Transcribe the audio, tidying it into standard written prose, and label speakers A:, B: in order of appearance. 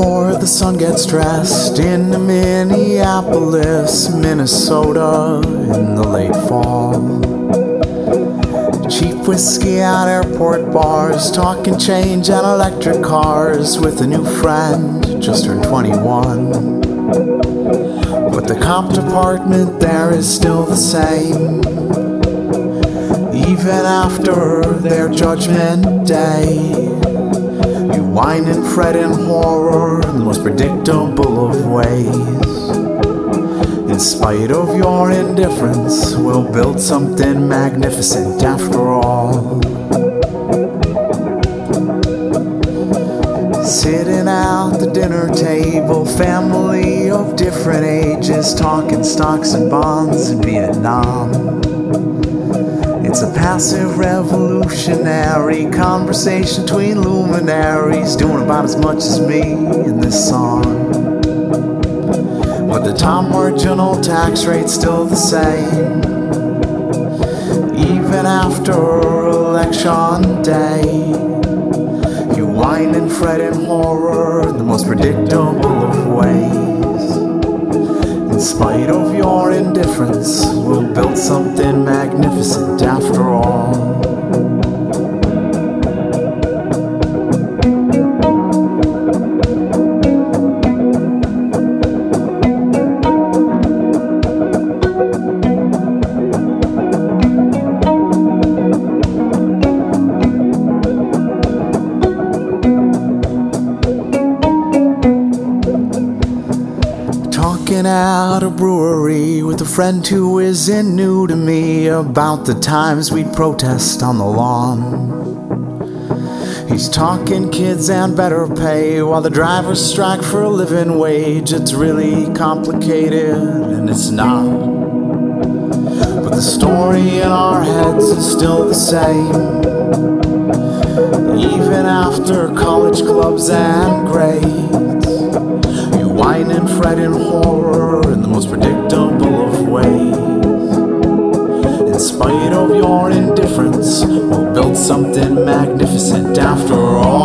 A: before the sun gets dressed into Minneapolis, Minnesota in the late fall. Cheap whiskey at airport bars, talking change and electric cars with a new friend, just turned 21. But the comp department there is still the same, even after their judgment day. You whine and fret in horror in the most predictable of ways. In spite of your indifference, we'll build something magnificent after all. Sitting at the dinner table, family of different ages, talking stocks and bonds in Vietnam. It's a passive revolutionary conversation between luminaries, doing about as much as me in this song. But the top marginal tax rate's still the same, even after election day. You whine and fret in horror in the most predictable of ways. In spite of your indifference, we'll build something magnificent after all. At a brewery with a friend who isn't new to me, about the times we'd protest on the lawn. He's talking kids and better pay while the drivers strike for a living wage. It's really complicated and it's not, but the story in our heads is still the same, even after college clubs and grades. Whine and fret in horror in the most predictable of ways. In spite of your indifference, we'll build something magnificent after all.